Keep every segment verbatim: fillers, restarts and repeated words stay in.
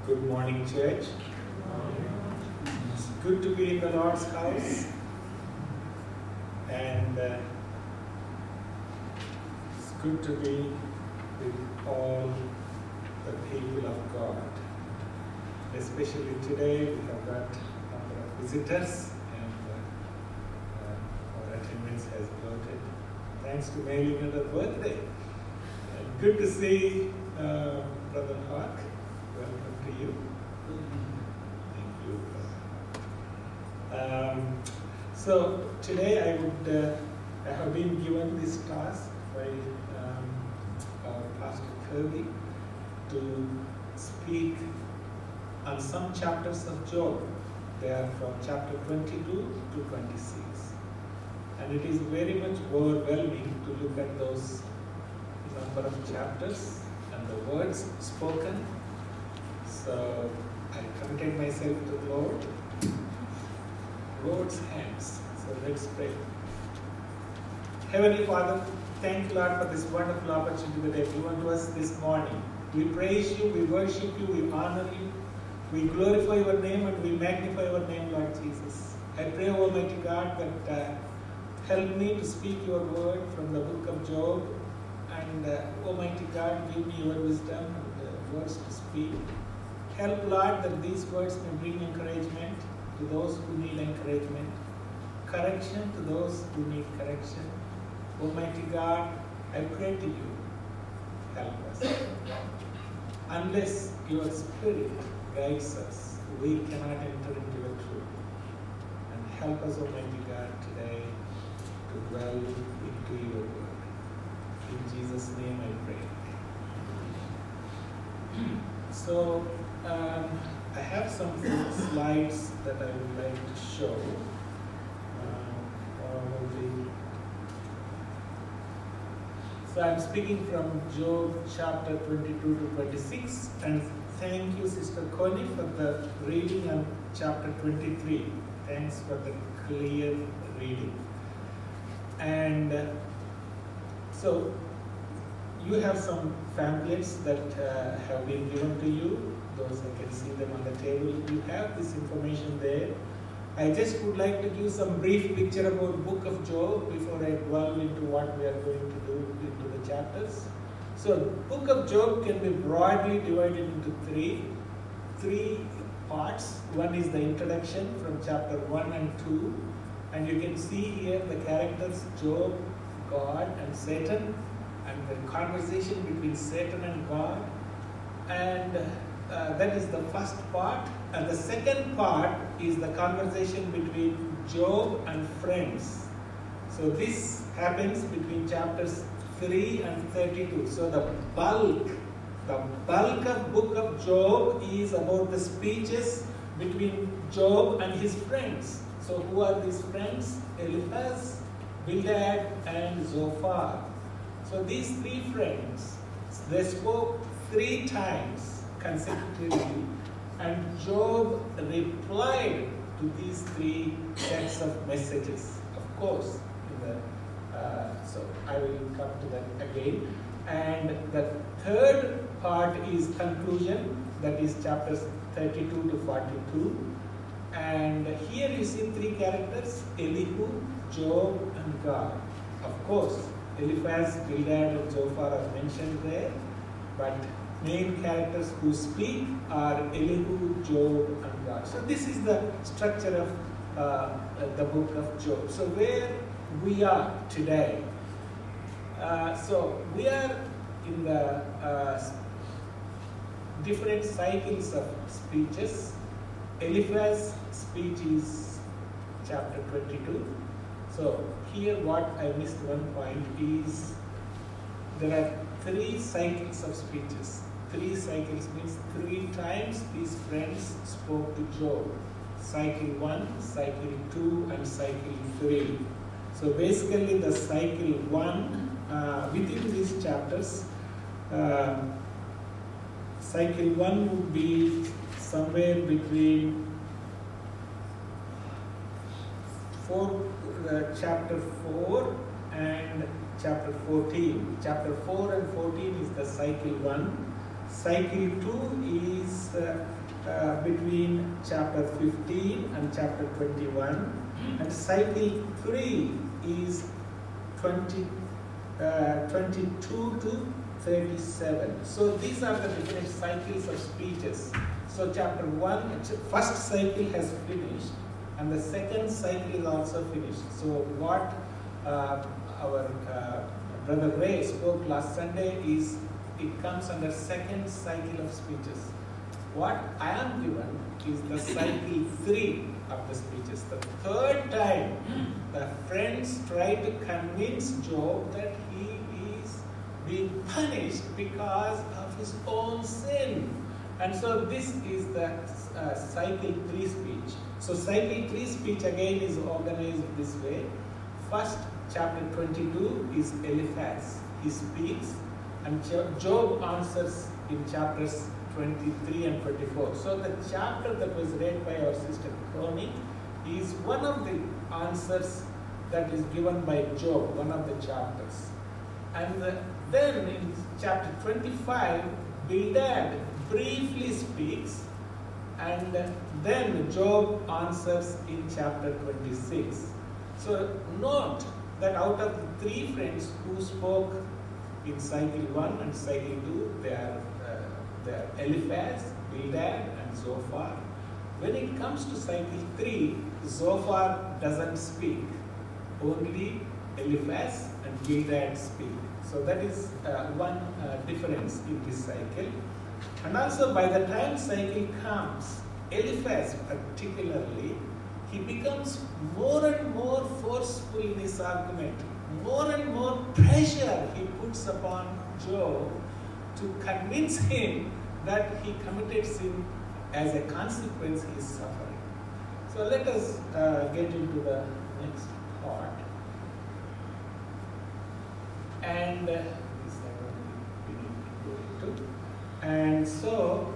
Good morning, church. It's good to be in the Lord's house, and uh, it's good to be with all the people of God. Especially today, we have got a number of visitors, and uh, uh, our attendance has bloated. Thanks to Mary on her birthday. And good to see uh, Brother Hawk. Welcome to you. Thank you. Um, so today I would uh, I have been given this task by um, our Pastor Kirby to speak on some chapters of Job. They are from chapter twenty-two to twenty-six, and it is very much overwhelming to look at those number of chapters and the words spoken. So I committed myself to the Lord, Lord's hands. So let's pray. Heavenly Father, thank you, Lord, for this wonderful opportunity that you have given to us this morning. We praise you, we worship you, we honor you, we glorify your name, and we magnify your name, Lord Jesus. I pray, Almighty God, that uh, help me to speak your word from the book of Job, and uh, Almighty God, give me your wisdom and uh, words to speak. Help, Lord, that these words may bring encouragement to those who need encouragement, correction to those who need correction. Almighty God, I pray to you, help us. Unless your Spirit guides us, we cannot enter into your truth. And help us, Almighty God, today to dwell into your word. In Jesus' name I pray. So, um, I have some slides that I would like to show. Um, probably. So I'm speaking from Job chapter twenty-two to twenty-six, and thank you, Sister Connie, for the reading on chapter twenty-three. Thanks for the clear reading. And uh, so you have some pamphlets that uh, have been given to you. Those I can see them on the table. You have this information there. I just would like to give some brief picture about Book of Job before I delve into what we are going to do into the chapters. So, Book of Job can be broadly divided into three, three parts. One is the introduction from chapter one and two, and you can see here the characters Job, God, and Satan, and the conversation between Satan and God, and uh, that is the first part. And the second part is the conversation between Job and friends. So this happens between chapters three and thirty-two. So the bulk, the bulk of book of Job is about the speeches between Job and his friends. So who are these friends? Eliphaz, Bildad, and Zophar. So these three friends, they spoke three times consecutively, and Job replied to these three sets of messages. Of course, in the, uh, so I will come to that again. And the third part is conclusion, that is chapters thirty-two to forty-two. And here you see three characters, Elihu, Job, and God. Of course, Eliphaz, Bildad, and Zophar are mentioned there, but main characters who speak are Elihu, Job, and God. So this is the structure of uh, the book of Job. So where we are today, uh, so we are in the uh, different cycles of speeches. Eliphaz's speech is chapter twenty-two. So here what I missed one point is there are three cycles of speeches. Three cycles means three times these friends spoke to Job. Cycle one, cycle two, and cycle three. So basically the cycle one, uh, within these chapters, uh, cycle one would be somewhere between four, uh, chapter four and chapter fourteen. Chapter four and fourteen is the cycle one. cycle two is uh, uh, between chapter fifteen and chapter twenty-one, and cycle three is twenty, uh, twenty-two to thirty-seven. So these are the different cycles of speeches. So chapter one, first cycle has finished, and the second cycle is also finished. So what uh, our uh, brother Ray spoke last Sunday is, it comes under second cycle of speeches. What I am given is the cycle three of the speeches. The third time, the friends try to convince Job that he is being punished because of his own sin. And so this is the uh, cycle three speech. So cycle three speech again is organized this way. First, chapter twenty-two is Eliphaz. He speaks, and Job answers in chapters twenty-three and twenty-four. So the chapter that was read by our sister Connie is one of the answers that is given by Job, one of the chapters. And uh, then in chapter twenty-five, Bildad briefly speaks, and uh, then Job answers in chapter twenty-six. So note that out of the three friends who spoke in cycle one and cycle two, they are, uh, they are Eliphaz, Bildad, and Zophar. When it comes to cycle three, Zophar doesn't speak. Only Eliphaz and Bildad speak. So that is uh, one uh, difference in this cycle. And also by the time cycle comes, Eliphaz particularly, he becomes more and more forceful in his argument. More and more pressure he puts upon Job to convince him that he committed sin. As a consequence, he is suffering. So let us uh, get into the next part. And uh, this I don't we need to go into. And so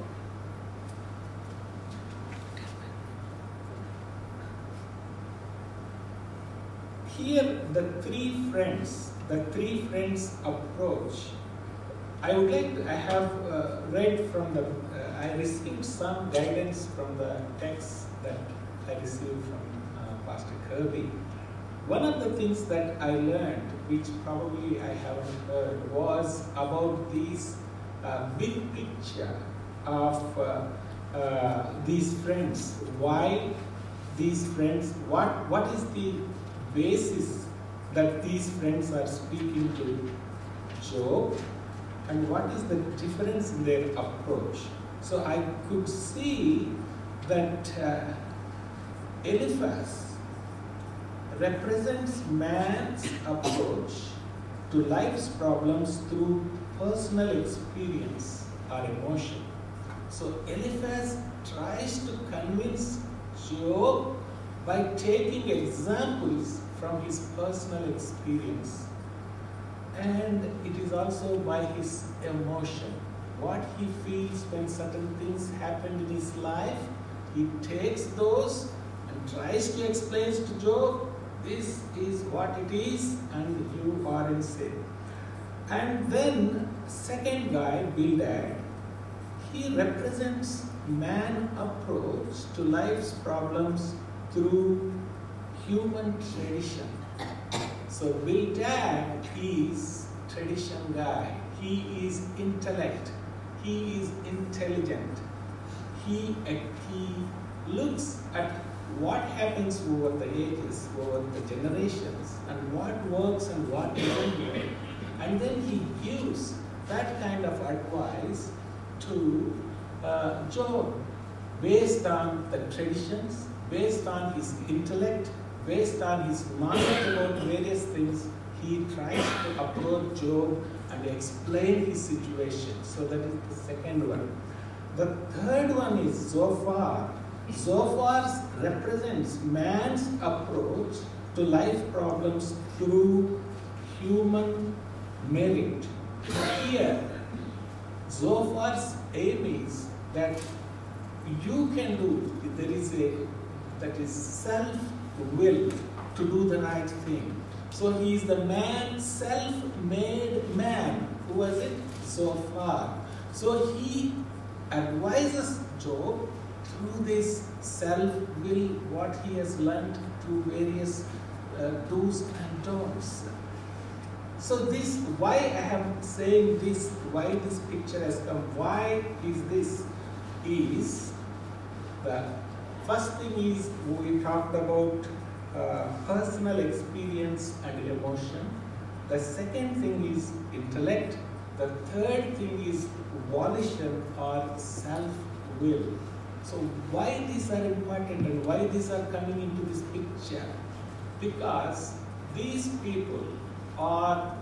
here the three friends, the three friends approach. I would like to, I have uh, read from the, uh, I received some guidance from the text that I received from uh, Pastor Kirby. One of the things that I learned, which probably I haven't heard, was about these uh, big picture of uh, uh, these friends. Why these friends, what, what is the basis that these friends are speaking to Job, and what is the difference in their approach? So I could see that uh, Eliphaz represents man's approach to life's problems through personal experience or emotion. So Eliphaz tries to convince Job by taking examples from his personal experience. And it is also by his emotion. What he feels when certain things happen in his life, he takes those and tries to explain to Job, this is what it is and you are in sin. And then second guy, Bildad, he represents man's approach to life's problems through human tradition. So Bildad is tradition guy. He is intellect. He is intelligent. He, he looks at what happens over the ages, over the generations, and what works and what doesn't work. And then he gives that kind of advice to uh, Job based on the traditions, based on his intellect, based on his knowledge about various things. He tries to approach Job and explain his situation. So that is the second one. The third one is Zophar. Zophar represents man's approach to life problems through human merit. Here, Zophar's aim is that you can do, there is a, that is self-will to do the right thing. So he is the man, self-made man. Who was it? Zophar. So he advises Job through this self-will, what he has learned through various uh, do's and don'ts. So this, why I am saying this, why this picture has come, why is this, is the first thing is we talked about uh, personal experience and emotion. The second thing is intellect. The third thing is volition or self-will. So why these are important and why these are coming into this picture? Because these people are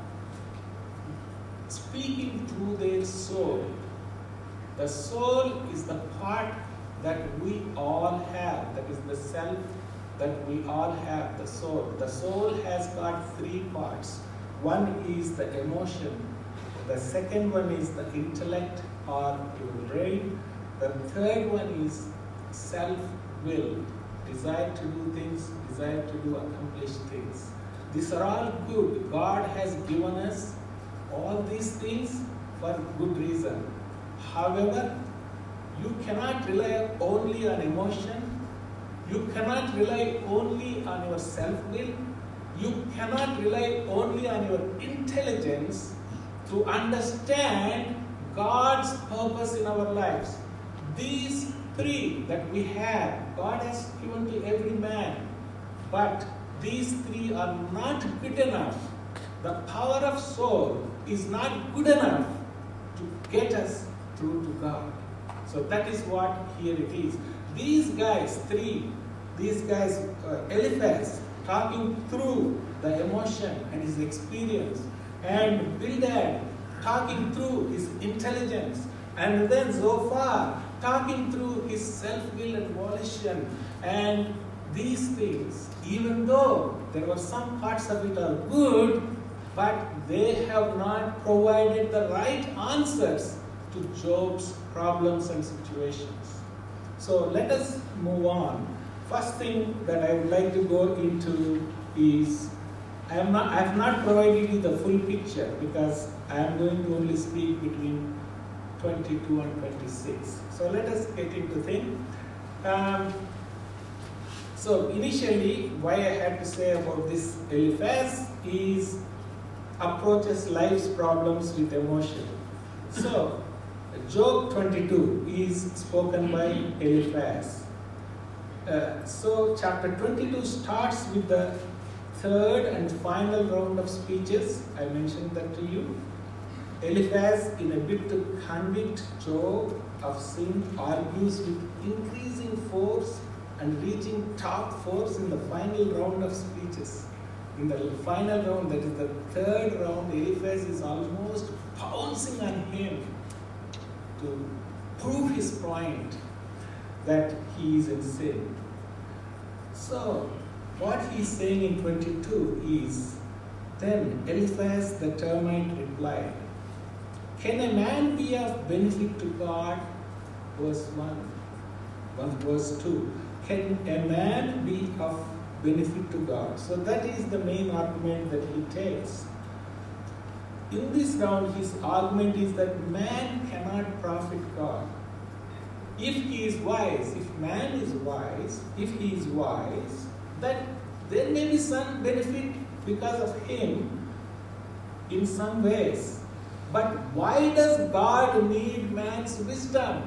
speaking through their soul. The soul is the part that we all have, that is the self that we all have, the soul. The soul has got three parts. One is the emotion, the second one is the intellect or your brain, the third one is self-will, desire to do things, desire to do accomplish things. These are all good. God has given us all these things for good reason. However, you cannot rely only on emotion. You cannot rely only on your self-will. You cannot rely only on your intelligence to understand God's purpose in our lives. These three that we have, God has given to every man. But these three are not good enough. The power of soul is not good enough to get us through to God. So that is what here it is. These guys, three, these guys, uh, Eliphaz, talking through the emotion and his experience, and Bildad talking through his intelligence, and then Zophar talking through his self-will and volition, and these things, even though there were some parts of it are good, but they have not provided the right answers to Job's problems and situations. So let us move on. First thing that I would like to go into is, I, am not, I have not provided you the full picture because I am going to only speak between twenty-two and twenty-six. So let us get into things. Um, so initially, why I had to say about this Eliphaz is approaches life's problems with emotion. So Job twenty-two is spoken by Eliphaz. Uh, so chapter twenty-two starts with the third and final round of speeches. I mentioned that to you. Eliphaz, in a bid to convict Job of sin, argues with increasing force and reaching top force in the final round of speeches. In the final round, that is the third round, Eliphaz is almost pouncing on him to prove his point that he is in sin. So, what he is saying in twenty-two is, then Eliphaz the Temanite replied, "Can a man be of benefit to God?" Verse one. Verse two. Can a man be of benefit to God? So that is the main argument that he takes. In this round, his argument is that man cannot profit God. If he is wise, if man is wise, if he is wise, that there may be some benefit because of him in some ways. But why does God need man's wisdom?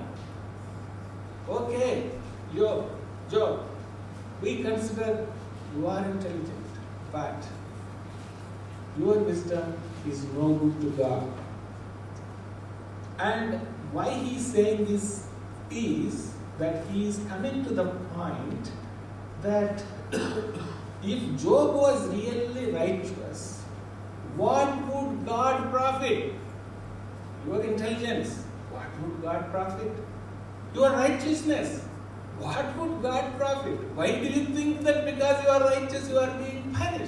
Okay, Job, Job, we consider you are intelligent, but your wisdom is no good to God. And why he is saying this is that he is coming to the point that if Job was really righteous, what would God profit? Your intelligence, what would God profit? Your righteousness, what would God profit? Why do you think that because you are righteous you are being punished?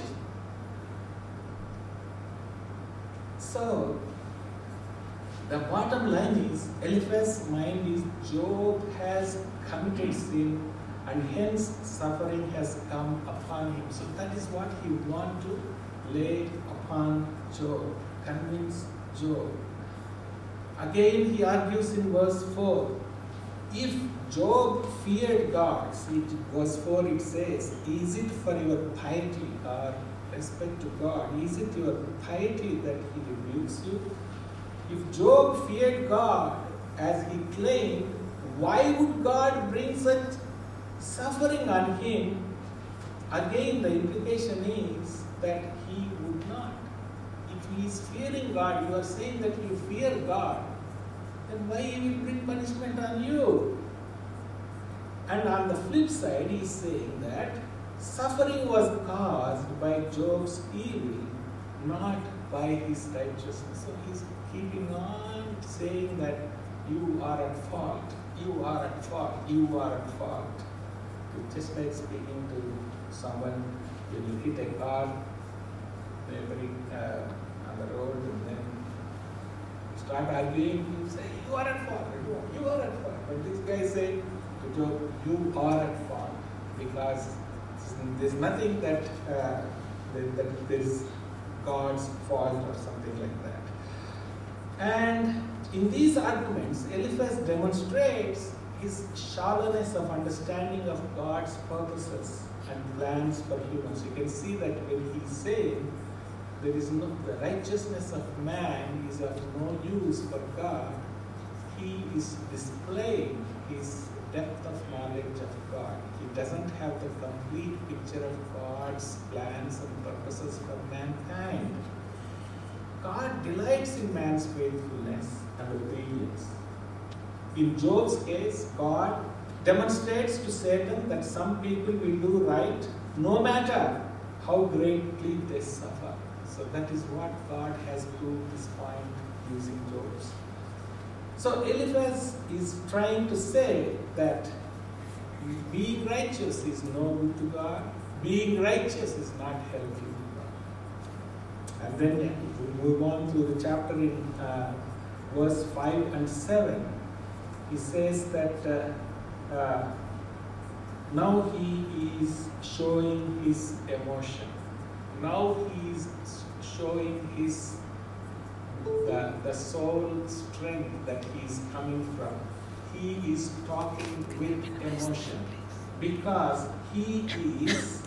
So, the bottom line is, Eliphaz's mind is Job has committed sin and hence suffering has come upon him. So that is what he would want to lay upon Job, convince Job. Again, he argues in verse four. If Job feared God, see verse four it says, is it for your piety or respect to God? Is it your piety that he rebukes you? If Job feared God as he claimed, why would God bring such suffering on him? Again, the implication is that he would not. If he is fearing God, you are saying that you fear God, then why he will bring punishment on you? And on the flip side, he is saying that suffering was caused by Job's evil, not by his righteousness. So he is keeping on saying that you are at fault, you are at fault, you are at fault. It's just like speaking to someone when you hit a car, maybe uh, on the road, and then start arguing, you say, you are at fault, you are at fault. But this guy say to Job, you are at fault, because there's nothing that, uh, that, that is God's fault or something like that. And in these arguments, Eliphaz demonstrates his shallowness of understanding of God's purposes and plans for humans. You can see that when he's saying there is no, the righteousness of man is of no use for God, he is displaying his depth of knowledge of God. He doesn't have the complete picture of God's plans and purposes for mankind. God delights in man's faithfulness and obedience. In Job's case, God demonstrates to Satan that some people will do right no matter how greatly they suffer. So that is what God has proved this point using Job's. So Eliphaz is trying to say that being righteous is no good to God, being righteous is not helpful to God. And then yeah, we move on to the chapter in uh, verse five and seven. He says that uh, uh, now he is showing his emotion. Now he is showing his the, the soul strength that he is coming from. He is talking with emotion because he is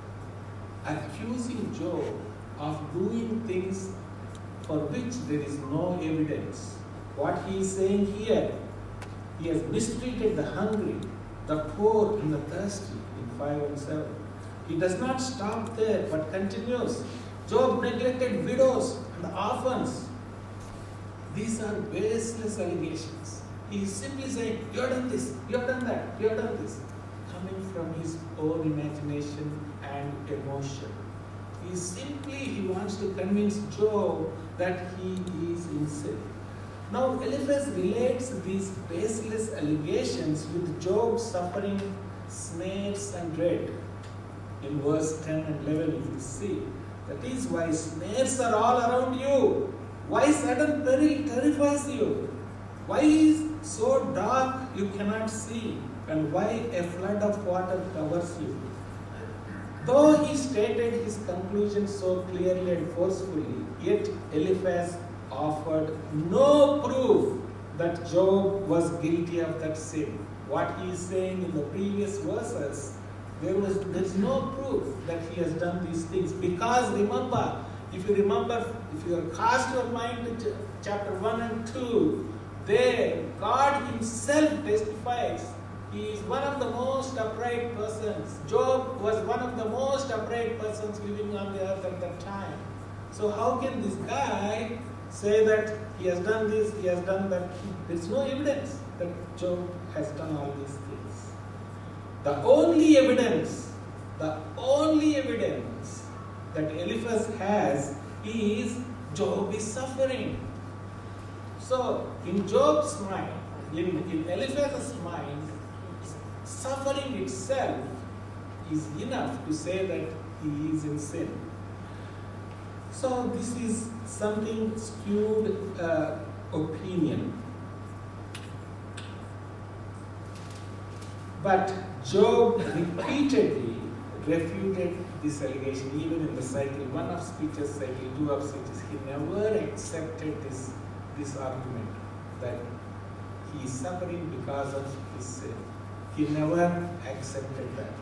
accusing Job of doing things for which there is no evidence. What he is saying here, he has mistreated the hungry, the poor and the thirsty in five and seven. He does not stop there but continues. Job neglected widows and orphans. These are baseless allegations. He is simply saying, you have done this, you have done that, you have done this, coming from his own imagination and emotion. He simply, he wants to convince Job that he is in sin. Now, Eliphaz relates these baseless allegations with Job suffering snares and dread. In verse ten and eleven, you will see, that is why snares are all around you. Why sudden peril terrifies you? Why is so dark you cannot see? And why a flood of water covers you? Though he stated his conclusion so clearly and forcefully, yet Eliphaz offered no proof that Job was guilty of that sin. What he is saying in the previous verses, there was there is no proof that he has done these things. Because remember, if you remember, if you cast your mind to chapter one and two, there God himself testifies. He is one of the most upright persons. Job was one of the most upright persons living on the earth at that time. So how can this guy say that he has done this, he has done that? There is no evidence that Job has done all these things. The only evidence, the only evidence that Eliphaz has is Job is suffering. So in Job's mind, in, in Eliphaz's mind, suffering itself is enough to say that he is in sin. So this is something skewed uh, opinion. But Job repeatedly refuted this allegation, even in the cycle one of speeches, cycle two of speeches. He never accepted this, this argument. that he is suffering because of his sin. He never accepted that.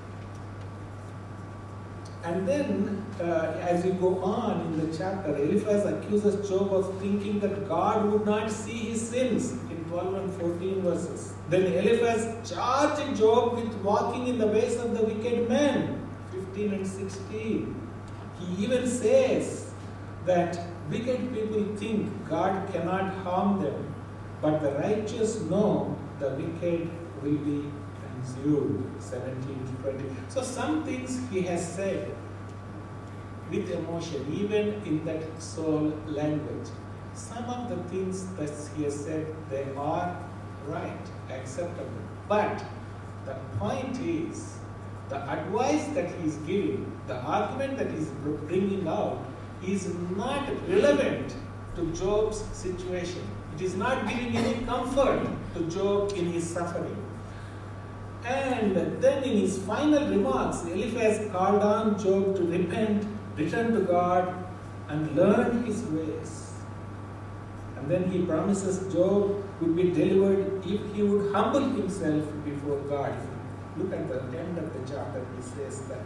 And then, uh, as we go on in the chapter, Eliphaz accuses Job of thinking that God would not see his sins in twelve and fourteen verses. Then Eliphaz charged Job with walking in the ways of the wicked men, fifteen and sixteen. He even says that wicked people think God cannot harm them, but the righteous know the wicked will be consumed, seventeen to twenty. So some things he has said with emotion, even in that soul language. Some of the things that he has said, they are right, acceptable. But the point is, the advice that he is giving, the argument that he is bringing out, is not relevant to Job's situation. It is not giving any comfort to Job in his suffering. And then in his final remarks, Eliphaz called on Job to repent, return to God, and learn his ways. And then he promises Job would be delivered if he would humble himself before God. Look at the end of the chapter, he says that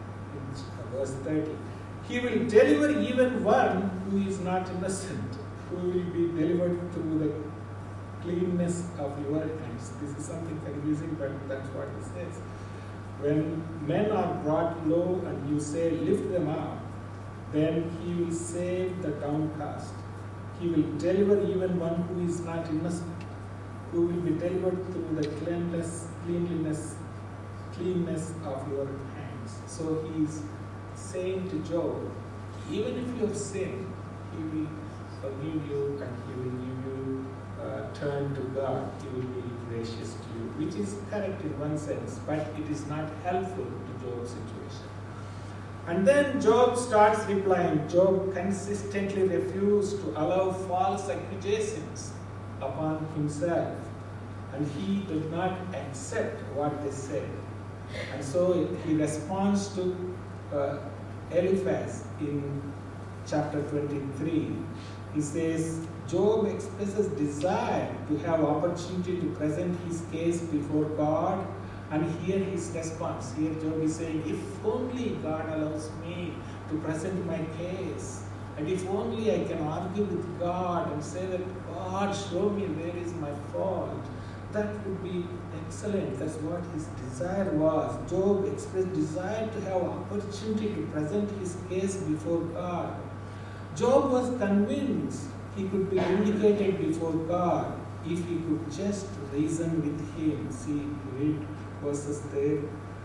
in verse thirty. He will deliver even one who is not innocent, who will be delivered through the cleanness of your hands. This is something confusing, but that's what he says. When men are brought low and you say, lift them up, then he will save the downcast. He will deliver even one who is not innocent, who will be delivered through the cleanliness, cleanliness, cleanness of your hands. So he is saying to Job, even if you have sinned, he will forgive you and he will give you uh, turn to God. He will be gracious to you, which is correct in one sense, but it is not helpful to Job's situation. And then Job starts replying. Job consistently refused to allow false accusations upon himself, and he did not accept what they said. And so he responds to uh, Eliphaz in chapter twenty-three. He says, Job expresses desire to have opportunity to present his case before God and hear his response. Here Job is saying, if only God allows me to present my case, and if only I can argue with God and say that, God, show me where is my fault, that would be excellent. That's what his desire was. Job expressed desire to have opportunity to present his case before God. Job was convinced he could be vindicated before God if he could just reason with him. See, read verses there.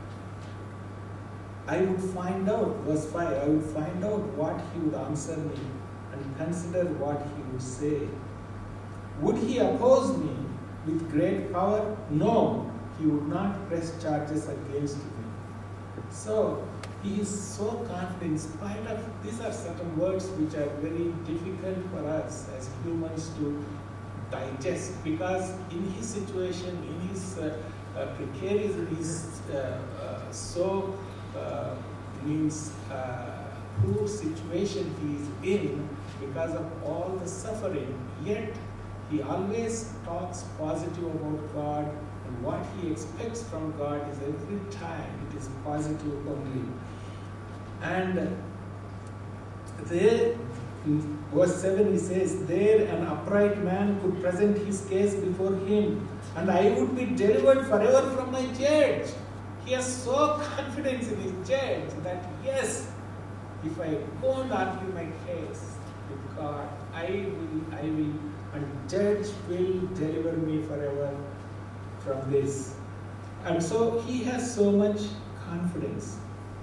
I would find out, verse five, I would find out what he would answer me and consider what he would say. Would he oppose me with great power? No, he would not press charges against me. So, he is so confident in spite of, these are certain words which are very difficult for us as humans to digest, because in his situation, in his uh, uh, precarious, his uh, uh, so uh, means uh, poor situation he is in because of all the suffering, yet he always talks positive about God, and what he expects from God is every time it is positive only. And there, in verse seven, he says, there an upright man could present his case before him, and I would be delivered forever from my judge. He has so confidence in his judge that, yes, if I go and argue my case with God, I will, I will, and judge will deliver me forever from this. And so he has so much confidence.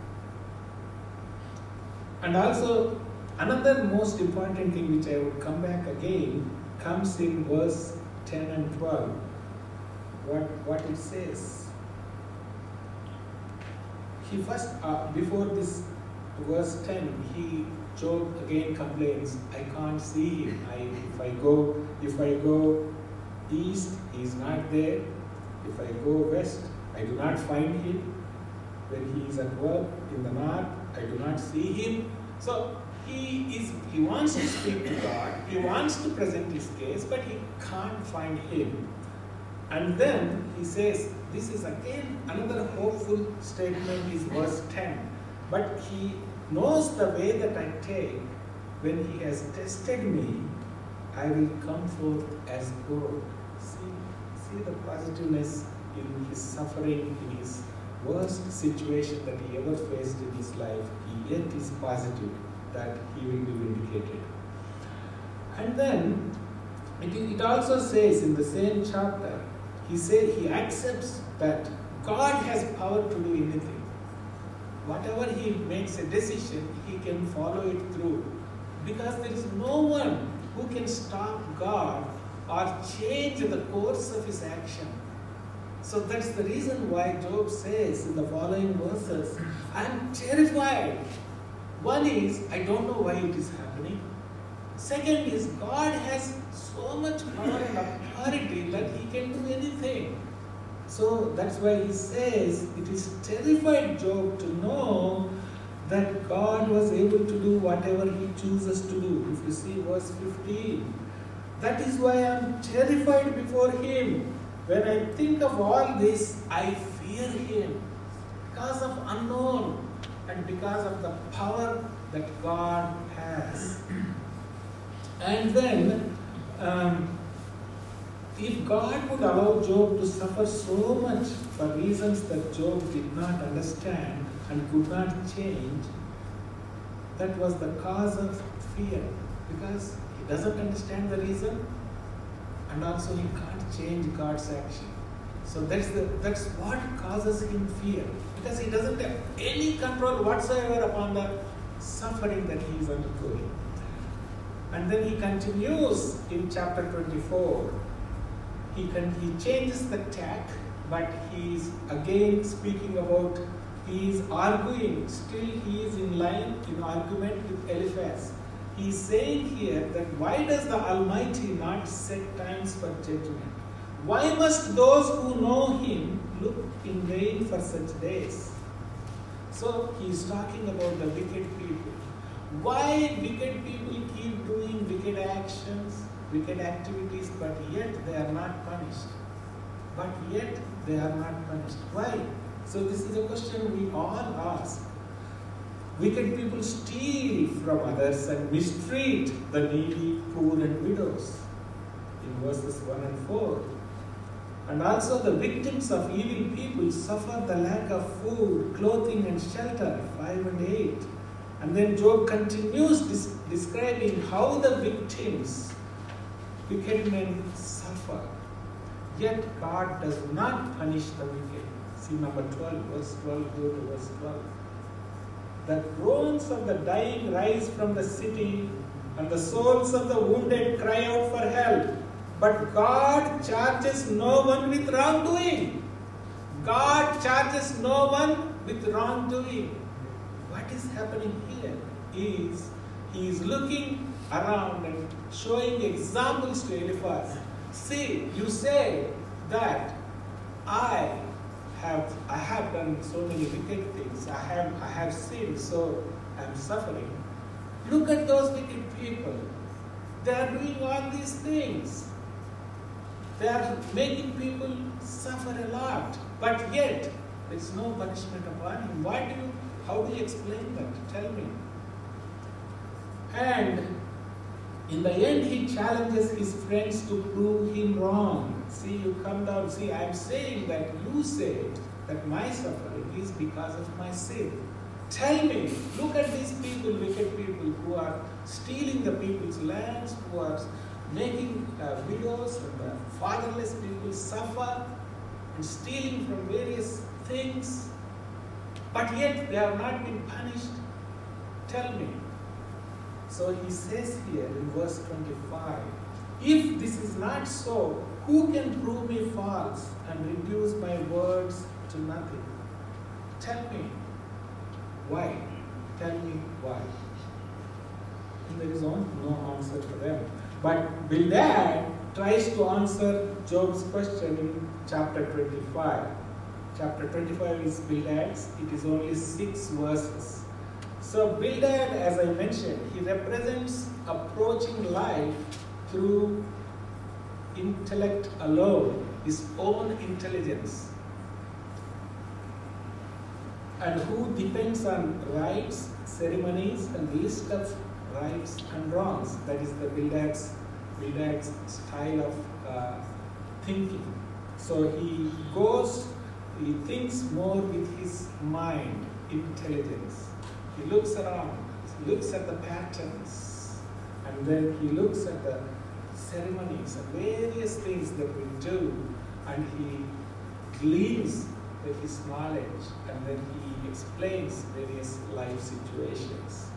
And also, another most important thing which I would come back again comes in verse ten and twelve. What, what it says. He first, uh, before this verse ten, he, Job again complains, I can't see him. I, if I go, if I go east, he is not there. If I go west, I do not find him. When he is at work in the north, I do not see him. So he is he wants to speak to God, he wants to present his case, but he can't find him. And then he says, this is again another hopeful statement is verse ten. But he knows the way that I take. When he has tested me, I will come forth as gold. See, see the positiveness in his suffering, in his worst situation that he ever faced in his life. He yet is positive that he will be vindicated. And then it, it also says in the same chapter, he said he accepts that God has power to do anything. Whatever he makes a decision, he can follow it through. Because there is no one who can stop God or change the course of his action. So that's the reason why Job says in the following verses, I am terrified. One is, I don't know why it is happening. Second is, God has so much power and authority that he can do anything. So that's why he says, it is terrified Job to know that God was able to do whatever he chooses to do. If you see verse fifteen, that is why I am terrified before him. When I think of all this, I fear him because of unknown and because of the power that God has. And then, um, if God would allow Job to suffer so much for reasons that Job did not understand and could not change, that was the cause of fear, because he doesn't understand the reason and also he can't change God's action. So that's the that's what causes him fear, because he doesn't have any control whatsoever upon the suffering that he is undergoing. And then he continues in chapter twenty-four. He can he changes the tack, but he is again speaking about, he is arguing, still he is in line in argument with Eliphaz. He is saying here that why does the Almighty not set times for judgment? Why must those who know him look in vain for such days? So he is talking about the wicked people. Why wicked people keep doing wicked actions, wicked activities, but yet they are not punished. But yet they are not punished. Why? So this is a question we all ask. Wicked people steal from others and mistreat the needy, poor and widows. In verses one and four. And also the victims of evil people suffer the lack of food, clothing and shelter. five and eight. And then Job continues dis- describing how the victims, wicked men, suffer. Yet God does not punish the wicked. See number twelve, verse twelve, go to verse twelve. The groans of the dying rise from the city, and the souls of the wounded cry out for help. But God charges no one with wrongdoing. God charges no one with wrongdoing. What is happening here is he is looking around and showing examples to Eliphaz. See, you say that I have I have done so many wicked things. I have I have sinned, so I am suffering. Look at those wicked people. They are doing all these things. They are making people suffer a lot, but yet there is no punishment upon him. Why do you? How do you explain that? Tell me. And in the end, he challenges his friends to prove him wrong. See, you come down. See, I am saying that you said that my suffering is because of my sin. Tell me, look at these people, wicked people who are stealing the people's lands, who are making uh, widows and uh, fatherless people suffer and stealing from various things, but yet they have not been punished. Tell me. So he says here in verse twenty-five, if this is not so, who can prove me false and reduce my words to nothing? Tell me. Why? Tell me why. And there is no answer for them. But Bildad tries to answer Job's question in chapter twenty-five. Chapter twenty-five is Bildad's. It is only six verses. So Bildad, as I mentioned, he represents approaching life through intellect alone, his own intelligence, and who depends on rites, ceremonies, and list of rights and wrongs. That is the Bildad's, Bildad's style of uh, thinking. So he goes, he thinks more with his mind, intelligence. He looks around, he looks at the patterns, and then he looks at the ceremonies and various things that we do, and he gleans with his knowledge, and then he explains various life situations.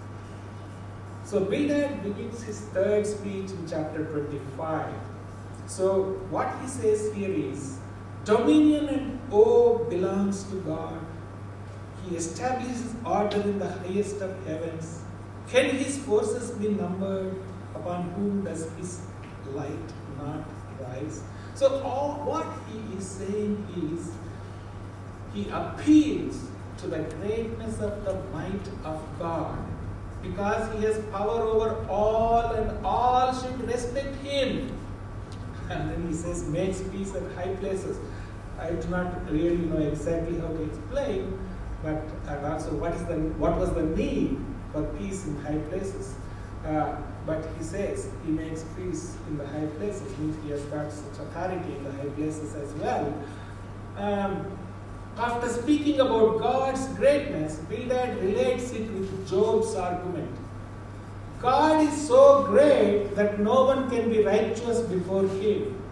So Bildad begins his third speech in chapter twenty-five. So what he says here is, dominion and awe belongs to God. He establishes order in the highest of heavens. Can his forces be numbered? Upon whom does his light not rise? So all what he is saying is, he appeals to the greatness of the might of God, because he has power over all, and all should respect him. And then he says, makes peace at high places. I do not really know exactly how to explain, but and also what is the what was the need for peace in high places. Uh, but he says he makes peace in the high places, means he has got such authority in the high places as well. Um, after speaking about God's greatness, Bildad relates it with Job's argument. God is so great that no one can be righteous before him.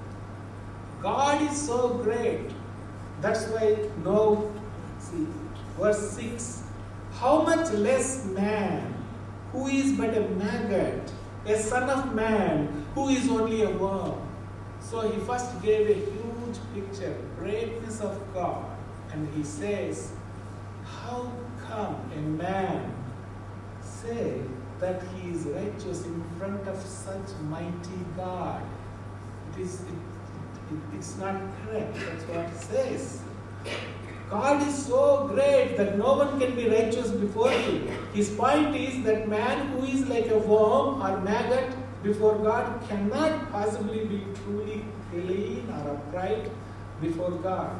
God is so great. That's why no, see, verse six. How much less man, who is but a maggot, a son of man, who is only a worm. So he first gave a huge picture, greatness of God. And he says, how come a man say that he is righteous in front of such mighty God? It is, it, it, it's not correct. That's what it says. God is so great that no one can be righteous before him. His point is that man who is like a worm or maggot before God cannot possibly be truly clean or upright before God.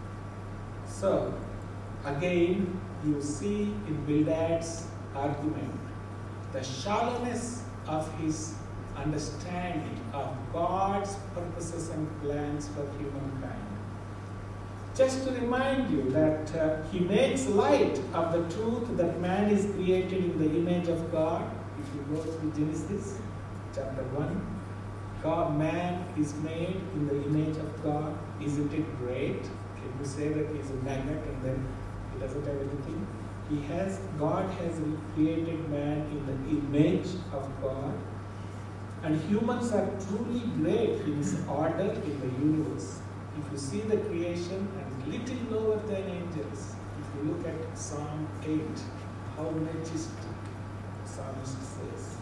So, again, you see in Bildad's argument the shallowness of his understanding of God's purposes and plans for humankind. Just to remind you that uh, he makes light of the truth that man is created in the image of God. If you go through Genesis chapter one, God, man is made in the image of God. Isn't it great? Can you say that he's a magnet and then he doesn't have anything? He has, God has created man in the image of God. And humans are truly great in his order in the universe. If you see the creation and little lower than angels, if you look at Psalm eight, how majestic Psalmist says,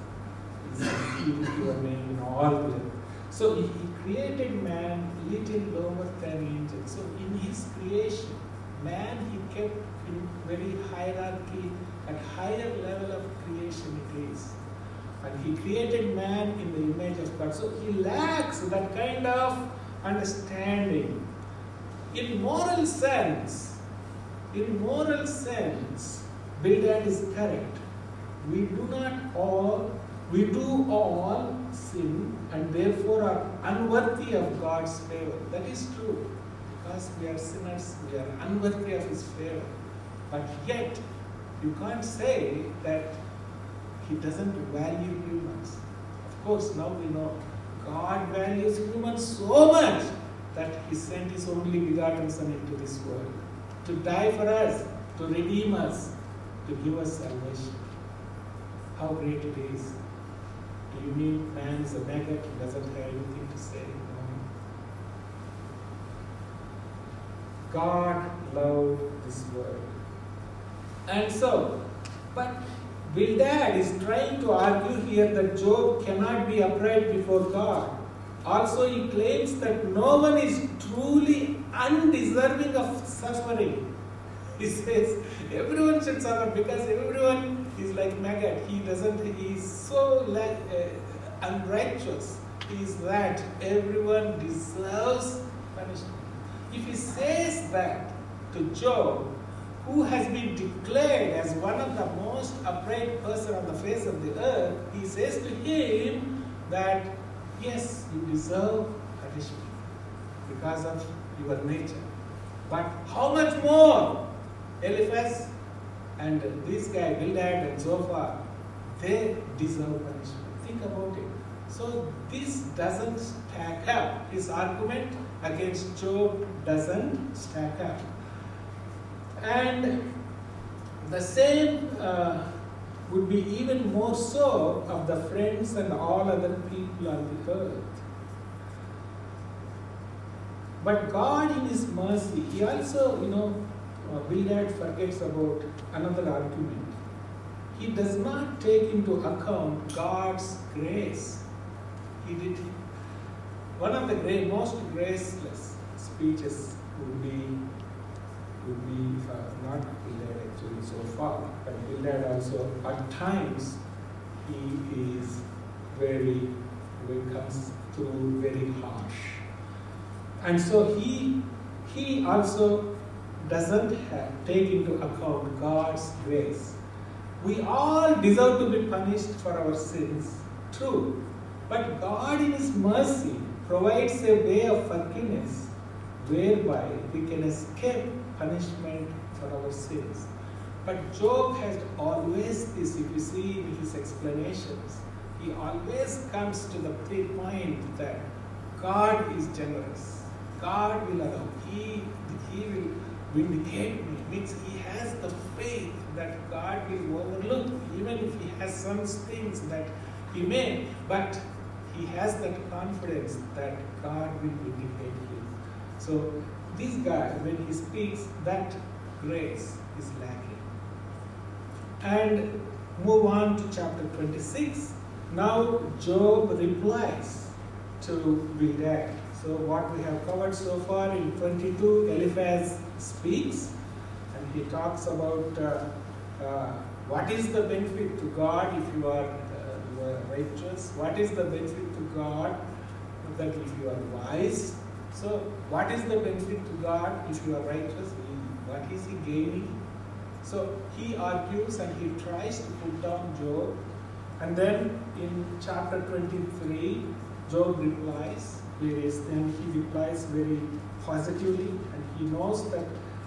is your name in all the earth. So he created man little lower than angels. So in his creation, man he kept in very hierarchy, at higher level of creation it is. And he created man in the image of God. So he lacks that kind of understanding. In moral sense, in moral sense, Bildad is correct. We do not all, we do all sin and therefore are unworthy of God's favor. That is true. Because we are sinners, we are unworthy of his favor. But yet, you can't say that he doesn't value humans. Of course, now we know God values humans so much that he sent his only begotten Son into this world to die for us, to redeem us, to give us salvation. How great it is. Do you mean man is a maggot who doesn't have anything to say? No. God loved this world. And so, but Bildad is trying to argue here that Job cannot be upright before God. Also, he claims that no one is truly undeserving of suffering. He says everyone should suffer because everyone is like maggot. He doesn't, he is so like, uh, unrighteous. He is that everyone deserves punishment. If he says that to Job, who has been declared as one of the most upright person on the face of the earth, he says to him that, yes, you deserve punishment because of your nature. But how much more? Eliphaz and this guy, Bildad and Zophar, they deserve punishment. Think about it. So this doesn't stack up. His argument against Job doesn't stack up. And the same uh, would be even more so of the friends and all other people on the earth. But God in His mercy, He also, you know, uh, Bildad forgets about another argument. He does not take into account God's grace. He did. One of the great, most graceless speeches would be would be uh, not Bildad actually so far, but Bildad also at times he is very, when it comes through very harsh. And so he he also doesn't have, take into account God's grace. We all deserve to be punished for our sins, true. But God in His mercy provides a way of forgiveness whereby we can escape punishment for our sins. But Job has always this, if you see in his explanations, he always comes to the point that God is generous. God will allow. He, he will vindicate me. Means he has the faith that God will overlook, even if he has some things that he may. But he has that confidence that God will vindicate him. So this guy, when he speaks, that grace is lacking. And move on to chapter twenty-six. Now Job replies to Bildad. So what we have covered so far in twenty-two, Eliphaz speaks and he talks about uh, uh, what is the benefit to God if you are, uh, you are righteous, what is the benefit to God that if you are wise. So what is the benefit to God if you are righteous? What is he gaining? So he argues and he tries to put down Job. And then in chapter twenty-three, Job replies. Various, then he replies very positively, and he knows that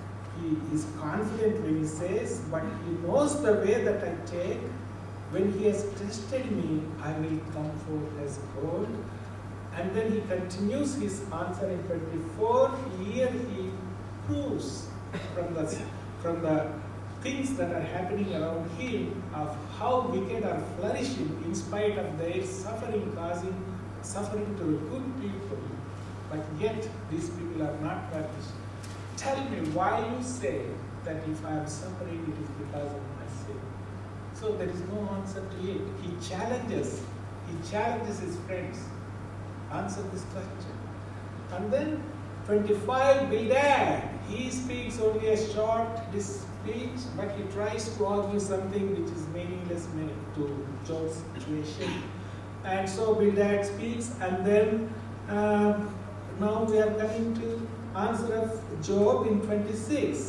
he is confident when he says, but he knows the way that I take. When he has tested me, I will come forth as gold. And then he continues his answer in twenty-four. Here he proves from the, from the things that are happening around him of how wicked are flourishing in spite of their suffering, causing suffering to good people, but yet these people are not punished. Tell me why you say that if I am suffering, it is because of my sin. So there is no answer to it. He challenges, he challenges his friends. Answer this question. And then twenty-five, Bildad, he speaks only a short speech, but he tries to argue something which is meaningless to Job's situation. And so Bildad speaks, and then uh, now we are coming to answer of Job in twenty-six.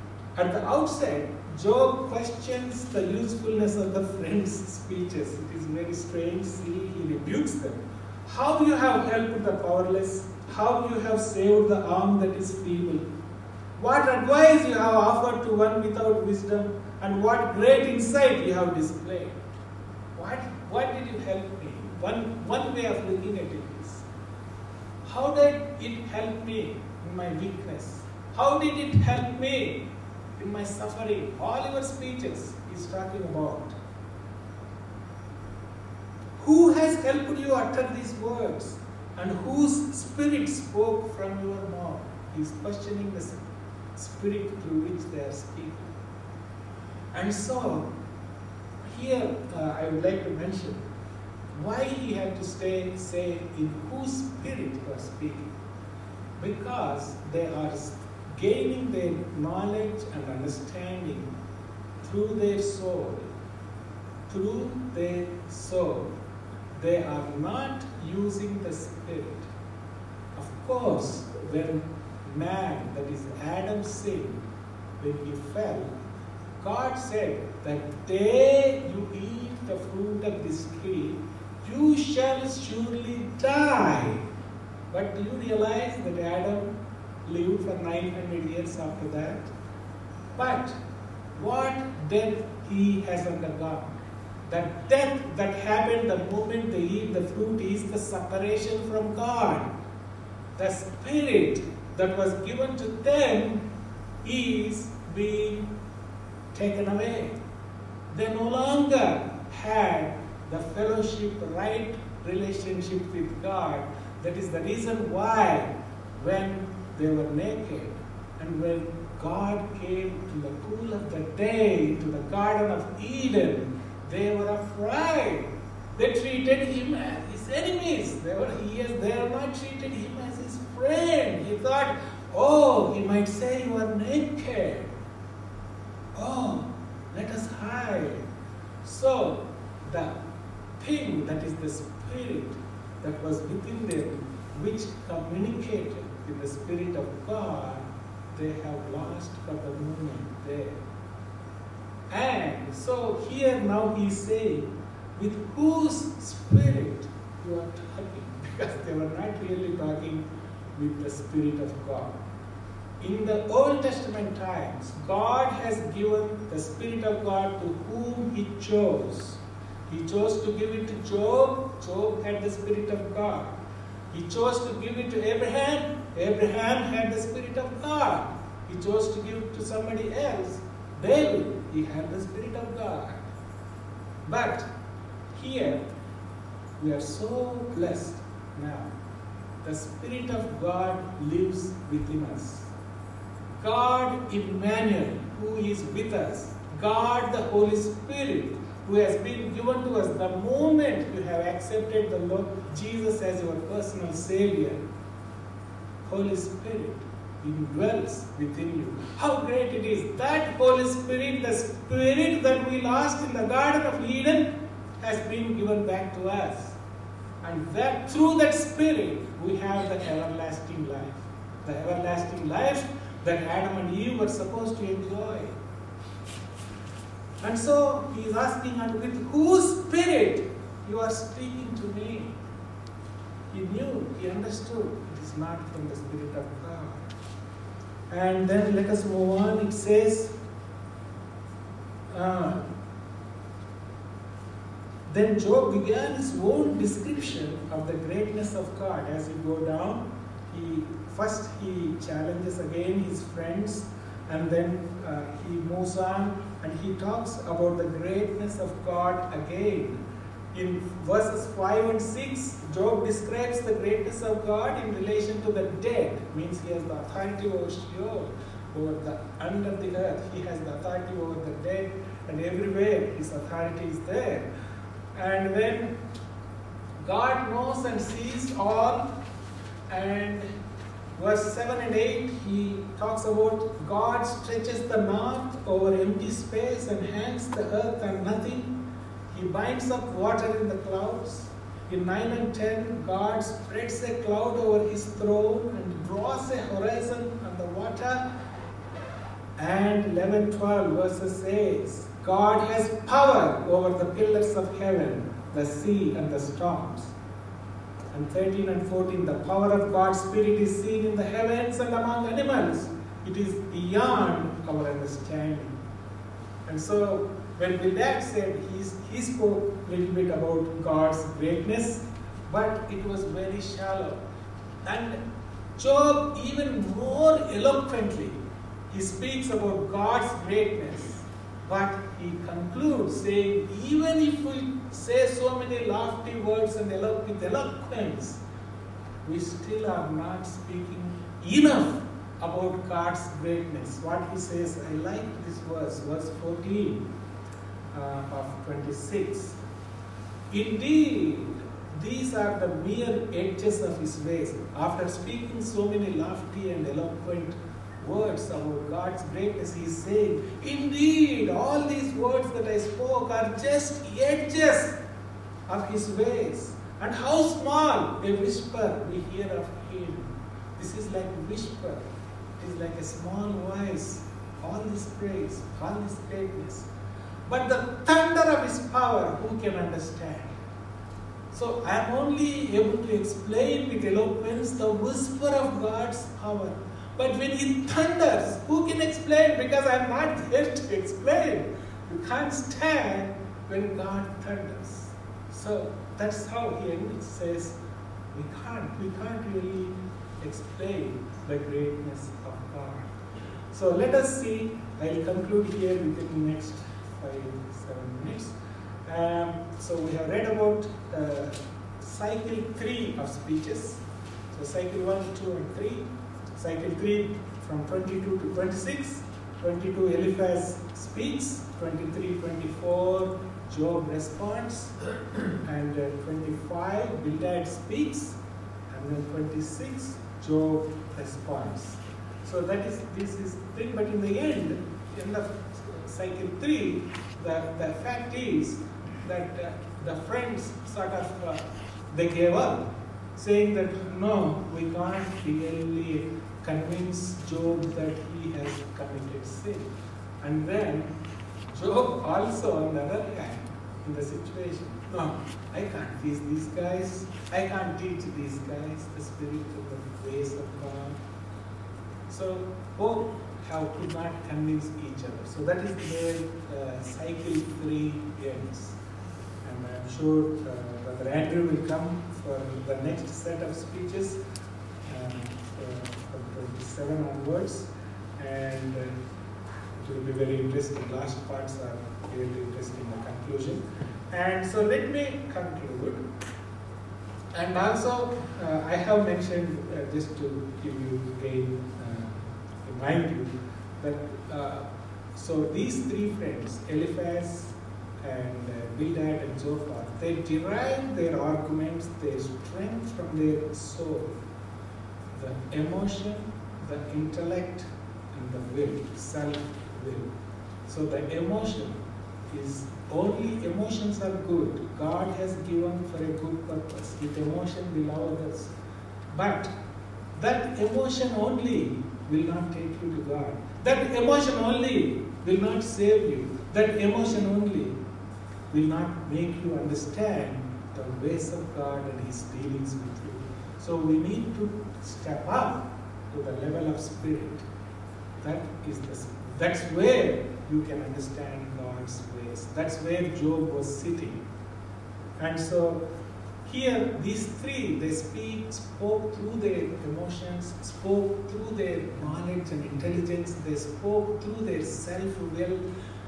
At the outset, Job questions the usefulness of the friends' speeches. It is very strange. See, he rebukes them. How you have helped the powerless, how you have saved the arm that is feeble. What advice you have offered to one without wisdom, and what great insight you have displayed. What, what did you help me? One, one way of looking at it is, how did it help me in my weakness? How did it help me in my suffering? All your speeches he's talking about. Who has helped you utter these words? And whose spirit spoke from your mouth? He's questioning the spirit through which they are speaking. And so, here uh, I would like to mention why he had to stay, say in whose spirit you are speaking. Because they are gaining their knowledge and understanding through their soul, through their soul. They are not using the Spirit. Of course, when man, that is Adam, sinned, when he fell, God said that day you eat the fruit of this tree, you shall surely die. But do you realize that Adam lived for nine hundred years after that? But what death he has undergone? The death that happened the moment they eat the fruit is the separation from God. The Spirit that was given to them is being taken away. They no longer had the fellowship, right relationship with God. That is the reason why when they were naked and when God came to the cool of the day, to the Garden of Eden, they were afraid. They treated him as his enemies. They were, he has, they have not treated him as his friend. He thought, oh, he might say you are naked. Oh, let us hide. So, the thing that is the Spirit that was within them, which communicated with the Spirit of God, they have lost for the moment there. And so here now he is saying, with whose Spirit you are talking? Because they were not really talking with the Spirit of God. In the Old Testament times, God has given the Spirit of God to whom He chose. He chose to give it to Job. Job had the Spirit of God. He chose to give it to Abraham. Abraham had the Spirit of God. He chose to give it to somebody else. David, he had the Spirit of God. But here, we are so blessed now. The Spirit of God lives within us. God Emmanuel, who is with us. God the Holy Spirit, who has been given to us the moment you have accepted the Lord Jesus as your personal Savior. Holy Spirit indwells within you. How great it is. That Holy Spirit, the Spirit that we lost in the Garden of Eden, has been given back to us. And that through that Spirit, we have the everlasting life. The everlasting life that Adam and Eve were supposed to enjoy. And so he is asking, and with whose Spirit you are speaking to me? He knew, he understood, it is not from the Spirit of God. And then let us move on. It says, uh, then Job began his own description of the greatness of God. As you go down, he first he challenges again his friends, and then uh, he moves on and he talks about the greatness of God again. In verses five and six, Job describes the greatness of God in relation to the dead. Means he has the authority over Sheol, over the under the earth. He has the authority over the dead, and everywhere his authority is there. And when God knows and sees all, and verse seven and eight, he talks about God stretches the north over empty space and hangs the earth on nothing. He binds up water in the clouds. In nine and ten, God spreads a cloud over his throne and draws a horizon on the water. And eleven, twelve verses says, God has power over the pillars of heaven, the sea and the storms. And thirteen and fourteen, the power of God's Spirit is seen in the heavens and among animals. It is beyond our understanding. And so, when Bildad said, he's, he spoke a little bit about God's greatness, but it was very shallow. And Job, even more eloquently, he speaks about God's greatness, but he concludes saying, even if we say so many lofty words and elo- with eloquence, we still are not speaking enough about God's greatness. What he says, I like this verse, verse fourteen. Uh, of twenty-six. Indeed, these are the mere edges of his ways. After speaking so many lofty and eloquent words about God's greatness, he is saying, indeed, all these words that I spoke are just edges of his ways. And how small a whisper we hear of him. This is like a whisper. It is like a small voice. All this praise, all this greatness. But the thunder of his power, who can understand? So I am only able to explain with eloquence the whisper of God's power. But when he thunders, who can explain? Because I am not there to explain. You can't stand when God thunders. So that's how he says, we can't, we can't really explain the greatness of God. So let us see, I'll conclude here within the next five, seven minutes. Um, so we have read about uh, cycle three of speeches. So cycle one, two, and three. Cycle three from twenty-two to twenty-six. twenty-two, Eliphaz speaks. twenty-three, twenty-four, Job responds. And uh, twenty-five, Bildad speaks. And then twenty-six, Job responds. So that is, this is the thing, but in the end, end of cycle three, the, the fact is that uh, the friends sort of, uh, they gave up, saying that no, we can't really convince Job that he has committed sin. And then Job also, on the other hand, in the situation, no, I can't teach these guys, I can't teach these guys the spirit of the ways of God. So both have could not convince each other. So that is where uh, cycle three ends. And I'm sure uh, Brother Andrew will come for the next set of speeches um, from twenty-seven onwards. And uh, it will be very interesting. Last parts are really interesting, the conclusion. And so let me conclude. And also, uh, I have mentioned, uh, just to give you again, uh, remind you, that uh, so these three friends, Eliphaz and uh, Bildad and Zophar, they derive their arguments, their strength from their soul, the emotion, the intellect, and the will, self-will. So the emotion is only emotions are good. God has given for a good purpose. With emotion we love others. But that emotion only will not take you to God. That emotion only will not save you. That emotion only will not make you understand the ways of God and His dealings with you. So we need to step up to the level of spirit. That is the, that's where you can understand God's ways. That's where Job was sitting. And so here, these three, they speak, spoke through their emotions, spoke through their knowledge and intelligence, they spoke through their self-will,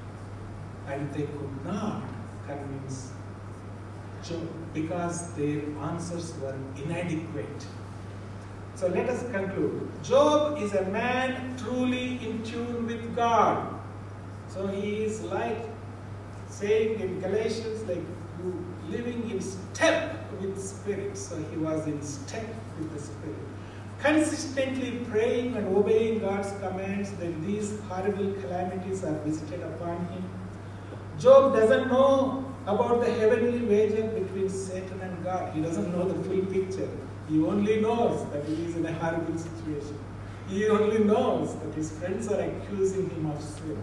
and they could not convince Job because their answers were inadequate. So let us conclude. Job is a man truly in tune with God. So he is like saying in Galatians, like you living in step with Spirit. So he was in step with the Spirit. Consistently praying and obeying God's commands, then these horrible calamities are visited upon him. Job doesn't know about the heavenly wager between Satan and God. He doesn't know the full picture. He only knows that he is in a horrible situation. He only knows that his friends are accusing him of sin.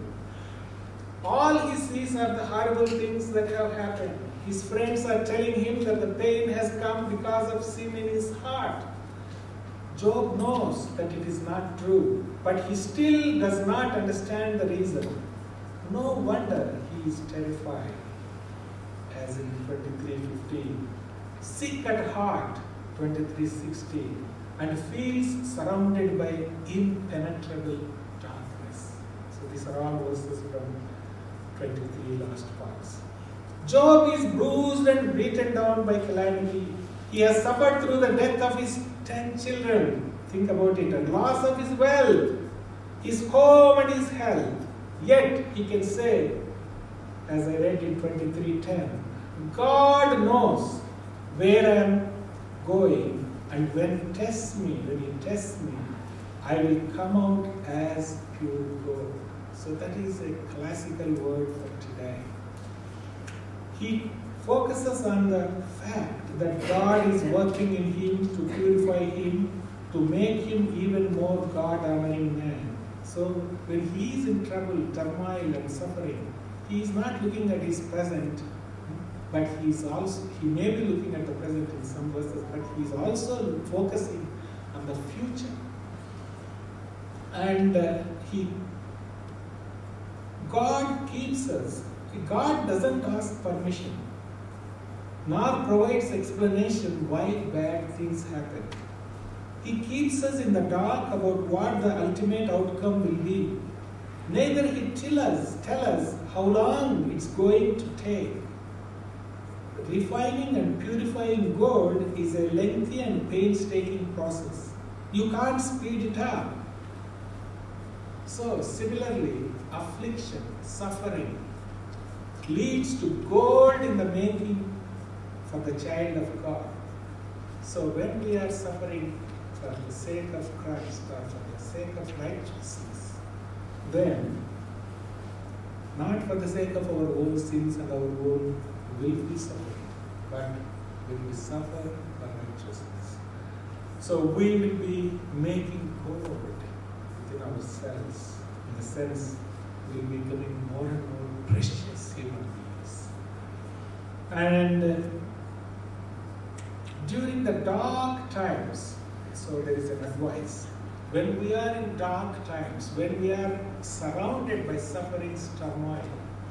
All he sees are the horrible things that have happened. His friends are telling him that the pain has come because of sin in his heart. Job knows that it is not true, but he still does not understand the reason. No wonder he is terrified, as in twenty-three fifteen. Sick at heart, twenty-three sixteen, and feels surrounded by impenetrable darkness. So these are all verses from twenty-three last parts. Job is bruised and beaten down by calamity. He has suffered through the death of his ten children. Think about it. And loss of his wealth, his home and his health. Yet he can say, as I read in twenty-three ten, God knows where I am going, and when tests me, when he tests me, I will come out as pure gold. So that is a classical word for today. He focuses on the fact that God is working in him to purify him, to make him even more God-honoring man. So when he is in trouble, turmoil and suffering, he is not looking at his present, but he is also, he may be looking at the present in some verses, but he is also focusing on the future. And uh, he, God keeps us. God doesn't ask permission, nor provides explanation why bad things happen. He keeps us in the dark about what the ultimate outcome will be. Neither he tell us, tell us how long it's going to take. Refining and purifying gold is a lengthy and painstaking process. You can't speed it up. So, similarly, affliction, suffering, leads to gold in the making for the child of God. So, when we are suffering for the sake of Christ or for the sake of righteousness, then, not for the sake of our own sins and our own willful suffering, but when we suffer for righteousness. So, we will be making gold within ourselves. In the sense, we will be becoming more and more precious human beings. And uh, during the dark times, so there is an advice. When we are in dark times, when we are surrounded by sufferings, turmoil,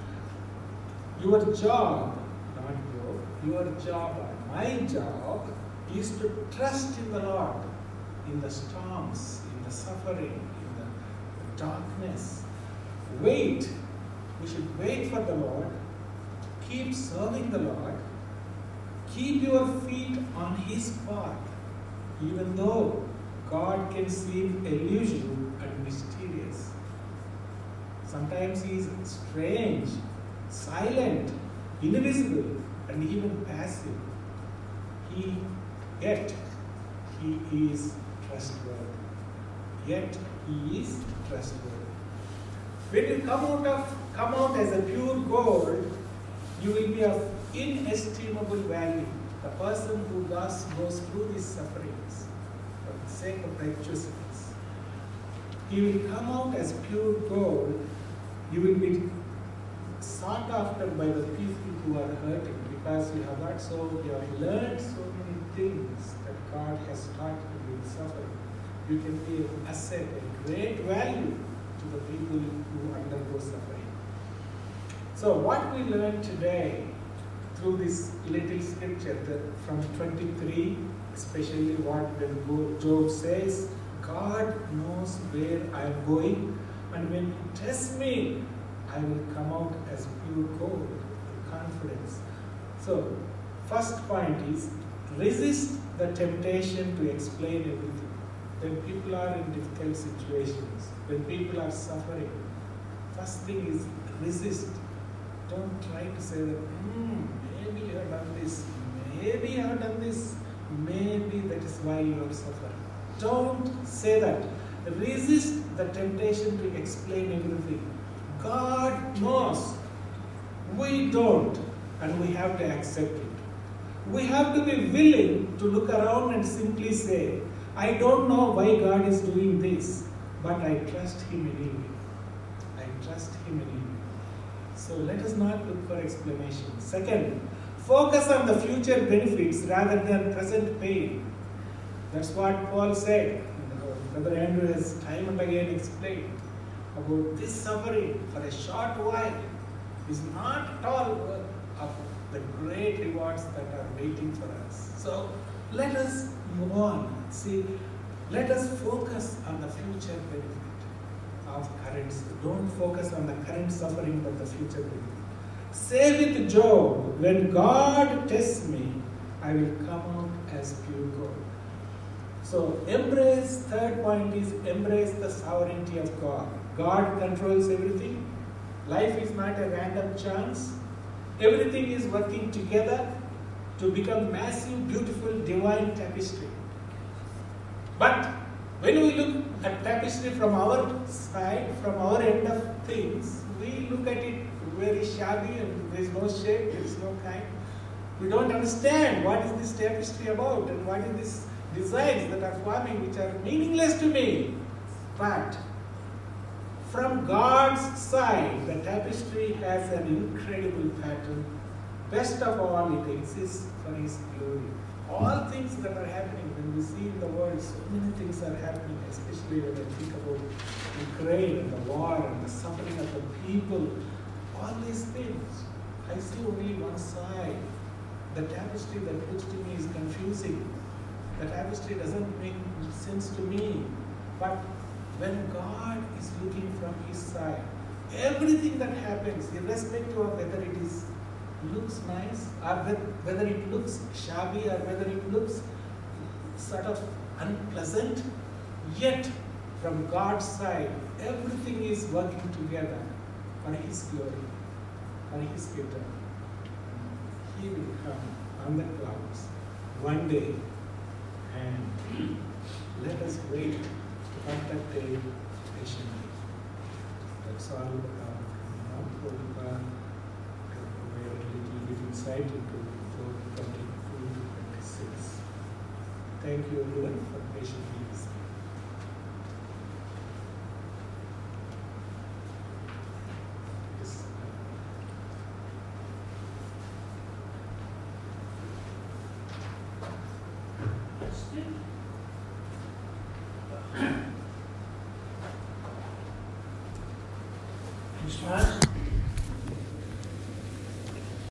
your job, not your, your job, my job, is to trust in the Lord, in the storms, in the suffering, in the darkness. Wait. We should wait for the Lord. Keep serving the Lord. Keep your feet on His path, even though God can seem elusive and mysterious. Sometimes He is strange, silent, invisible, and even passive. He, yet, He is trustworthy. Yet, He is trustworthy. When you come out of come out as a pure gold, you will be of inestimable value. The person who thus goes through these sufferings for the sake of righteousness, he will come out as pure gold. You will be sought after by the people who are hurting because you have got so you have learned so many things that God has taught you in suffering. You can be an asset, a great value to the people who undergo suffering. So what we learn today through this little scripture that from twenty-three, especially what when Job says, God knows where I am going, and when He tests me, I will come out as pure gold, with confidence. So, first point is, resist the temptation to explain everything. When people are in difficult situations, when people are suffering, first thing is resist. Don't try to say that, hmm, maybe you have done this, maybe you have done this, maybe that is why you are suffering. Don't say that. Resist the temptation to explain everything. God knows. We don't, and we have to accept it. We have to be willing to look around and simply say, I don't know why God is doing this, but I trust Him anyway. I trust Him anyway. So let us not look for explanation. Second, focus on the future benefits rather than present pain. That's what Paul said. Brother Andrew has time and again explained about this suffering for a short while is not at all worth of the great rewards that are waiting for us. So let us move on. See, let us focus on the future benefit of current. Don't focus on the current suffering, but the future benefit. Say with Job, when God tests me, I will come out as pure gold. So embrace, third point is embrace the sovereignty of God. God controls everything. Life is not a random chance. Everything is working together to become massive, beautiful, divine tapestry. But when we look, a tapestry from our side, from our end of things, we look at it very shabby and there is no shape, there is no kind. We don't understand what is this tapestry about and what is this designs that are forming which are meaningless to me. But from God's side, the tapestry has an incredible pattern. Best of all, it exists for His glory. All things that are happening, when we see in the world, so many things are happening, especially when I think about Ukraine and the war and the suffering of the people. All these things, I see only one side. The tapestry that looks to me is confusing. The tapestry doesn't make sense to me. But when God is looking from His side, everything that happens, irrespective of whether it is looks nice or whether it looks shabby or whether it looks sort of unpleasant, yet from God's side, everything is working together for His glory, for His kingdom. He will come on the clouds one day, and let us wait for that day patiently. That's all uh, now. Prabhupada provided a little bit insight into four twenty-two to twenty-six. Thank you everyone for patiently listening. Response?